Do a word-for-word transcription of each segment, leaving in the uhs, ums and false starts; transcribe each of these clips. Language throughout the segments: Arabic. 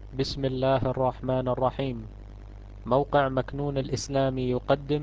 بسم الله الرحمن الرحيم. موقع مكنون الإسلامي يقدم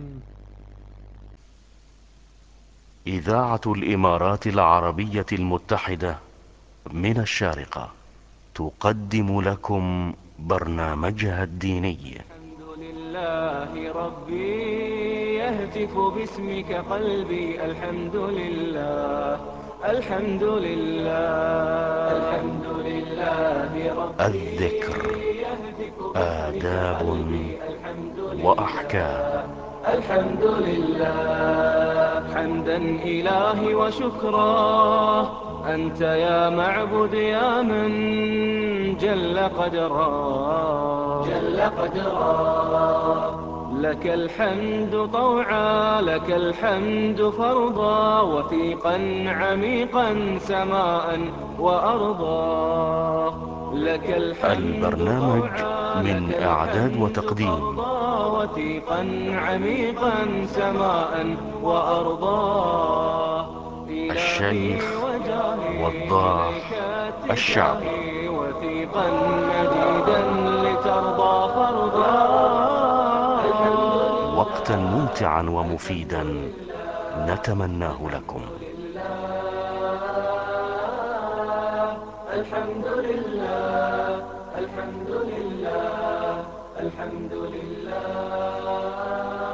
إذاعة الإمارات العربية المتحدة من الشارقة تقدم لكم برنامجها الديني. الحمد لله ربي يهتف باسمك قلبي. الحمد لله الحمد لله الحمد لله ربي الذكر يهتف باسمك آداب قلبي. الحمد وأحكام. لله الحمد لله حمدا إلهي وشكرا. أنت يا معبد يا من جل قدرا جل قدرا. لك الحمد طوعا لك الحمد فرضا، وثيقا عميقا سماء وأرضا. لك الحمد البرنامج طوعا لك من إعداد الحمد وتقديم فرضا، وثيقا عميقا سماء وأرضا. إلهي الشيخ وجاهي إليك وضاح الشعبي. اتجاهي، وثيقا مديدا لترضى فرضا. وقتا ممتعا ومفيدا نتمناه لكم. الحمد لله الحمد لله الحمد لله.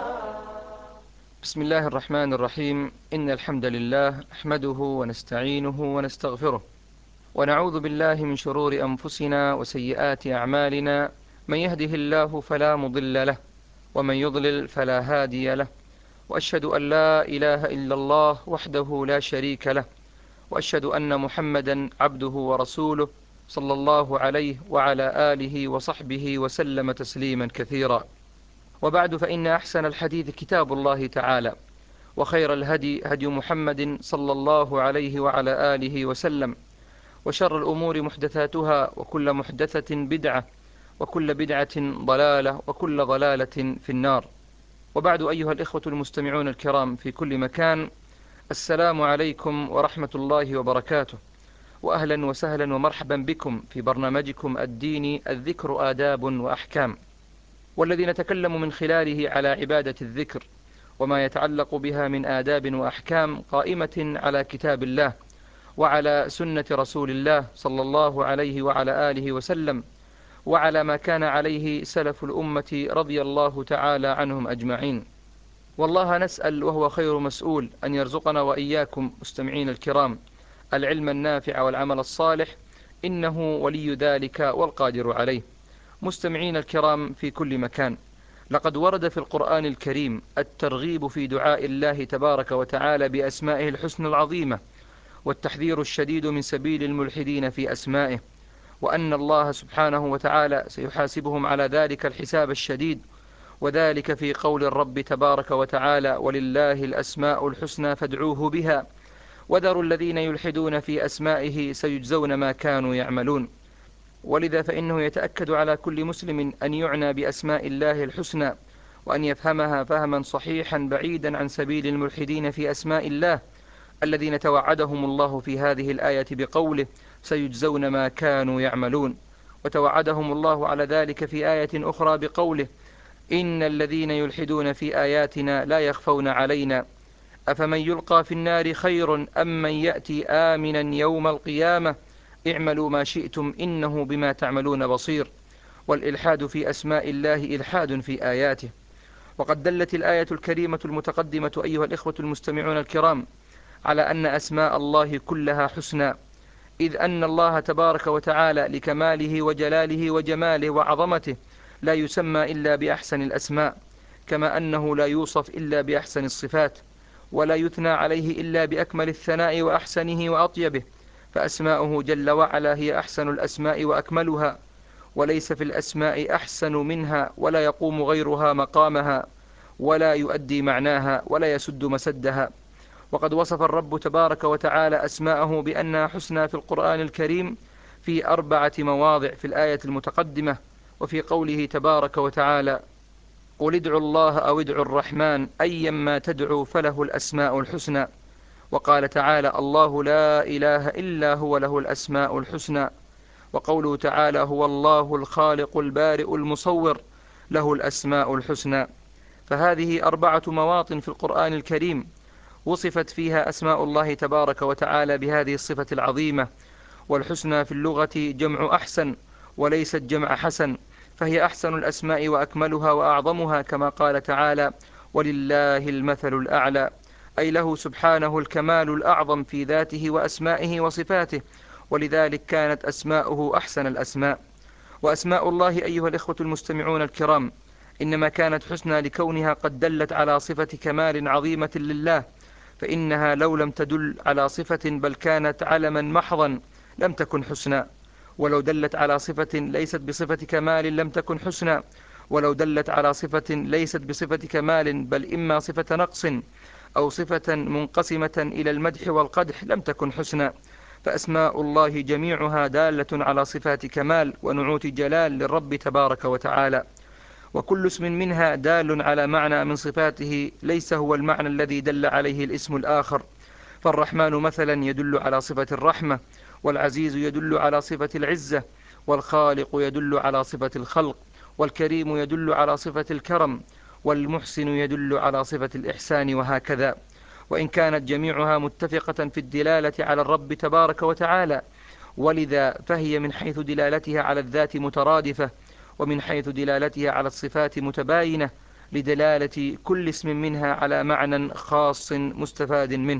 بسم الله الرحمن الرحيم. إن الحمد لله نحمده ونستعينه ونستغفره، ونعوذ بالله من شرور أنفسنا وسيئات أعمالنا. من يهده الله فلا مضل له، ومن يضلل فلا هادي له. وأشهد أن لا إله إلا الله وحده لا شريك له، وأشهد أن محمدا عبده ورسوله، صلى الله عليه وعلى آله وصحبه وسلم تسليما كثيرا. وبعد، فإن أحسن الحديث كتاب الله تعالى، وخير الهدي هدي محمد صلى الله عليه وعلى آله وسلم، وشر الأمور محدثاتها، وكل محدثة بدعة، وكل بدعة ضلالة، وكل ضلالة في النار. وبعد، أيها الإخوة المستمعون الكرام في كل مكان، السلام عليكم ورحمة الله وبركاته، وأهلا وسهلا ومرحبا بكم في برنامجكم الديني الذكر آداب وأحكام، والذي نتكلم من خلاله على عبادة الذكر وما يتعلق بها من آداب وأحكام، قائمة على كتاب الله وعلى سنة رسول الله صلى الله عليه وعلى آله وسلم، وعلى ما كان عليه سلف الأمة رضي الله تعالى عنهم أجمعين. والله نسأل وهو خير مسؤول أن يرزقنا وإياكم مستمعين الكرام العلم النافع والعمل الصالح، إنه ولي ذلك والقادر عليه. مستمعين الكرام في كل مكان، لقد ورد في القرآن الكريم الترغيب في دعاء الله تبارك وتعالى بأسمائه الحسنى العظيمة، والتحذير الشديد من سبيل الملحدين في أسمائه، وأن الله سبحانه وتعالى سيحاسبهم على ذلك الحساب الشديد، وذلك في قول الرب تبارك وتعالى: ولله الأسماء الحسنى فادعوه بها، وذروا الذين يلحدون في أسمائه سيجزون ما كانوا يعملون. ولذا فإنه يتأكد على كل مسلم أن يعنى بأسماء الله الحسنى، وأن يفهمها فهما صحيحا بعيدا عن سبيل الملحدين في أسماء الله، الذين توعدهم الله في هذه الآية بقوله: سيجزون ما كانوا يعملون. وتوعدهم الله على ذلك في آية أخرى بقوله: إن الذين يلحدون في آياتنا لا يخفون علينا، أفمن يلقى في النار خير أم من يأتي آمنا يوم القيامة، اعملوا ما شئتم إنه بما تعملون بصير. والإلحاد في أسماء الله إلحاد في آياته. وقد دلت الآية الكريمة المتقدمة أيها الإخوة المستمعون الكرام على أن أسماء الله كلها حسنى، إذ أن الله تبارك وتعالى لكماله وجلاله وجماله وعظمته لا يسمى إلا بأحسن الأسماء، كما أنه لا يوصف إلا بأحسن الصفات، ولا يثنى عليه إلا بأكمل الثناء وأحسنه وأطيبه. فأسماؤه جل وعلا هي أحسن الأسماء وأكملها، وليس في الأسماء أحسن منها، ولا يقوم غيرها مقامها، ولا يؤدي معناها، ولا يسد مسدها. وقد وصف الرب تبارك وتعالى أسماءه بأنها حسنى في القرآن الكريم في أربعة مواضع في الآية المتقدمة، وفي قوله تبارك وتعالى: قل ادعوا الله أو ادعوا الرحمن أيما تدعوا فله الأسماء الحسنى. وقال تعالى: الله لا إله إلا هو له الأسماء الحسنى. وقوله تعالى هو الله الخالق البارئ المصور له الأسماء الحسنى. فهذه أربعة مواطن في القرآن الكريم وصفت فيها أسماء الله تبارك وتعالى بهذه الصفة العظيمة. والحسنى في اللغة جمع أحسن وليست جمع حسن، فهي أحسن الأسماء وأكملها وأعظمها، كما قال تعالى ولله المثل الأعلى، أي له سبحانه الكمال الأعظم في ذاته وأسمائه وصفاته، ولذلك كانت أسماؤه أحسن الأسماء. وأسماء الله أيها الإخوة المستمعون الكرام إنما كانت حسنى لكونها قد دلت على صفة كمال عظيمة لله، فإنها لو لم تدل على صفة بل كانت علما محضا لم تكن حسنى، ولو دلت على صفة ليست بصفة كمال لم تكن حسنى، ولو دلت على صفة ليست بصفة كمال بل إما صفة نقص أو صفة منقسمة إلى المدح والقدح لم تكن حسنى. فأسماء الله جميعها دالة على صفات كمال ونعوت جلال للرب تبارك وتعالى، وكل اسم منها دال على معنى من صفاته ليس هو المعنى الذي دل عليه الاسم الآخر. فالرحمن مثلا يدل على صفة الرحمة، والعزيز يدل على صفة العزة، والخالق يدل على صفة الخلق، والكريم يدل على صفة الكرم، والمحسن يدل على صفة الإحسان، وهكذا. وإن كانت جميعها متفقة في الدلالة على الرب تبارك وتعالى، ولذا فهي من حيث دلالتها على الذات مترادفة، ومن حيث دلالتها على الصفات متباينة، لدلالة كل اسم منها على معنى خاص مستفاد منه.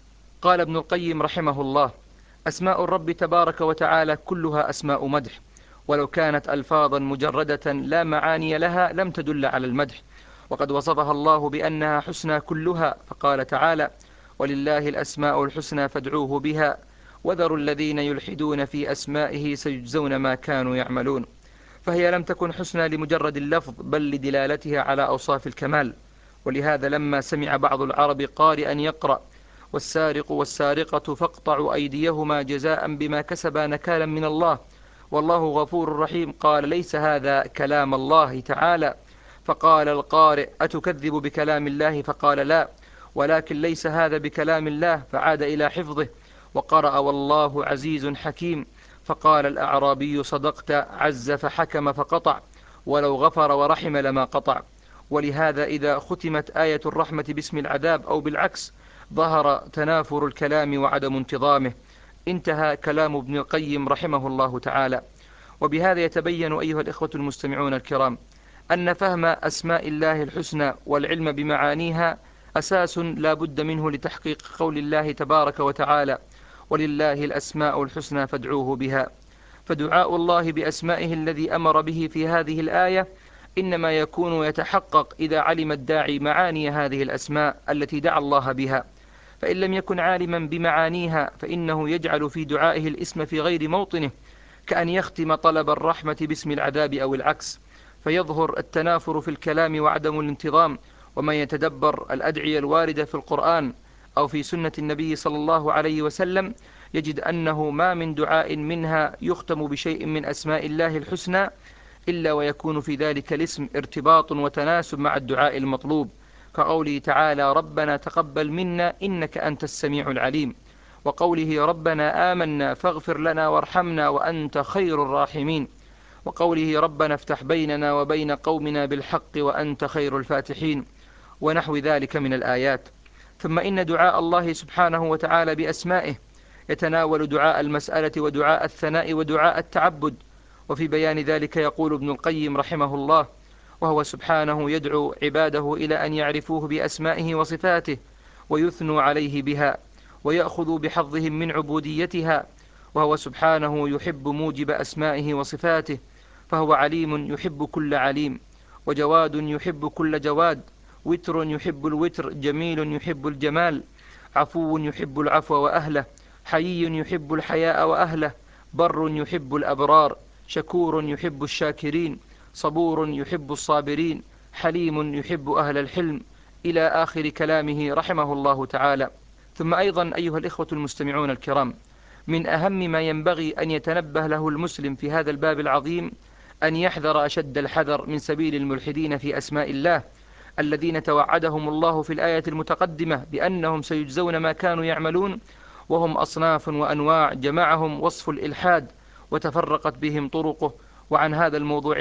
قال ابن القيم رحمه الله أسماء الرب تبارك وتعالى كلها أسماء مدح، ولو كانت ألفاظا مجردة لا معاني لها لم تدل على المدح، وقد وصفها الله بأنها حسنى كلها، فقال تعالى ولله الأسماء الحسنى فادعوه بها وذروا الذين يلحدون في أسمائه سيجزون ما كانوا يعملون. فهي لم تكن حسنى لمجرد اللفظ بل لدلالتها على أوصاف الكمال. ولهذا لما سمع بعض العرب قارئا يقرأ والسارق والسارقة فاقطعوا أيديهما جزاء بما كسبا نكالا من الله والله غفور رحيم، قال ليس هذا كلام الله تعالى. فقال القارئ أتكذب بكلام الله؟ فقال لا، ولكن ليس هذا بكلام الله، فعاد إلى حفظه وقرأ والله عزيز حكيم. فقال الأعرابي صدقت، عز فحكم فقطع، ولو غفر ورحم لما قطع. ولهذا إذا ختمت آية الرحمة باسم العذاب أو بالعكس ظهر تنافر الكلام وعدم انتظامه. انتهى كلام ابن القيم رحمه الله تعالى. وبهذا يتبين أيها الإخوة المستمعون الكرام أن فهم أسماء الله الحسنى والعلم بمعانيها أساس لا بد منه لتحقيق قول الله تبارك وتعالى ولله الأسماء الحسنى فادعوه بها. فدعاء الله بأسمائه الذي أمر به في هذه الآية إنما يكون يتحقق إذا علم الداعي معاني هذه الأسماء التي دعا الله بها، فإن لم يكن عالما بمعانيها فإنه يجعل في دعائه الاسم في غير موطنه، كأن يختم طلب الرحمة باسم العذاب أو العكس، فيظهر التنافر في الكلام وعدم الانتظام. ومن يتدبر الأدعية الواردة في القرآن أو في سنة النبي صلى الله عليه وسلم يجد أنه ما من دعاء منها يختم بشيء من أسماء الله الحسنى إلا ويكون في ذلك الاسم ارتباط وتناسب مع الدعاء المطلوب، كقوله تعالى ربنا تقبل منا إنك أنت السميع العليم، وقوله ربنا آمنا فاغفر لنا وارحمنا وأنت خير الراحمين، وقوله ربنا افتح بيننا وبين قومنا بالحق وأنت خير الفاتحين، ونحو ذلك من الآيات. ثم إن دعاء الله سبحانه وتعالى بأسمائه يتناول دعاء المسألة ودعاء الثناء ودعاء التعبد. وفي بيان ذلك يقول ابن القيم رحمه الله وهو سبحانه يدعو عباده إلى أن يعرفوه بأسمائه وصفاته ويثنوا عليه بها ويأخذوا بحظهم من عبوديتها، وهو سبحانه يحب موجب أسمائه وصفاته، فهو عليم يحب كل عليم، وجواد يحب كل جواد، وتر يحب الوتر، جميل يحب الجمال، عفو يحب العفو وأهله، حيي يحب الحياء وأهله، بر يحب الأبرار، شكور يحب الشاكرين، صبور يحب الصابرين، حليم يحب أهل الحلم، إلى آخر كلامه رحمه الله تعالى. ثم أيضا أيها الإخوة المستمعون الكرام من أهم ما ينبغي أن يتنبه له المسلم في هذا الباب العظيم أن يحذر أشد الحذر من سبيل الملحدين في أسماء الله الذين توعدهم الله في الآية المتقدمة بأنهم سيجزون ما كانوا يعملون، وهم أصناف وأنواع جمعهم وصف الإلحاد وتفرقت بهم طرقه. وعن هذا الموضوع